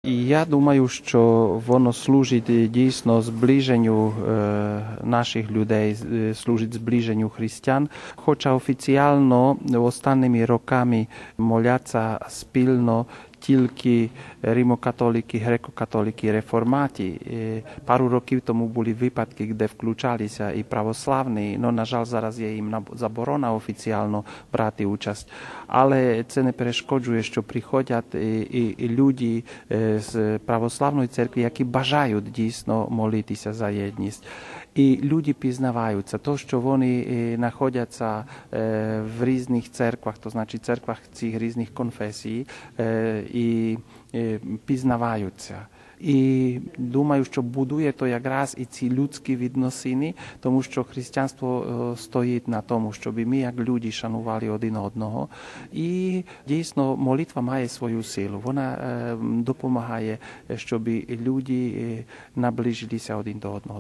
Я думаю, що воно служить дійсно зближенню наших людей, служить зближенню християн, хоча офіційно останніми роками моляться спільно тільки римокатолики, греко-католики, реформаті. Пару років тому були випадки, де включалися і православні, но, на жаль, зараз є їм заборона офіційно брати участь. Але це не перешкоджує, що приходять і люди з православної церкви, які бажають дійсно молитися за єдність. І люди пізнаваються. То, що вони знаходяться в різних церквах, то значить церквах цих різних конфесій, і пізнаваються. І думаю, що будує то якраз і ці людські відносини, тому що християнство стоїть на тому, щоб ми, як люди, шанували один одного. І дійсно молитва має свою силу. Вона допомагає, щоб люди наближилися один до одного.